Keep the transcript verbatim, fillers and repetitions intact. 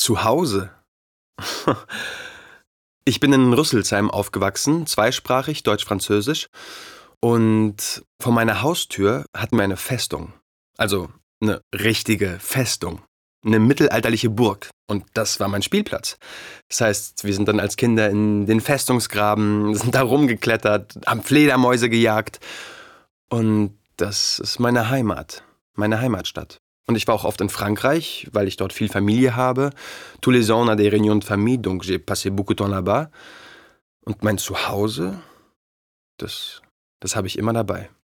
Zu Hause? Ich bin in Rüsselsheim aufgewachsen, zweisprachig, Deutsch-Französisch. Und vor meiner Haustür hatten wir eine Festung. Also eine richtige Festung. Eine mittelalterliche Burg. Und das war mein Spielplatz. Das heißt, wir sind dann als Kinder in den Festungsgraben, sind da rumgeklettert, haben Fledermäuse gejagt. Und das ist meine Heimat, meine Heimatstadt. Und ich war auch oft in Frankreich, weil ich dort viel Familie habe. Tous les ans, on a des réunions de famille, donc j'ai passé beaucoup de temps là-bas. Und mein Zuhause, das, das habe ich immer dabei.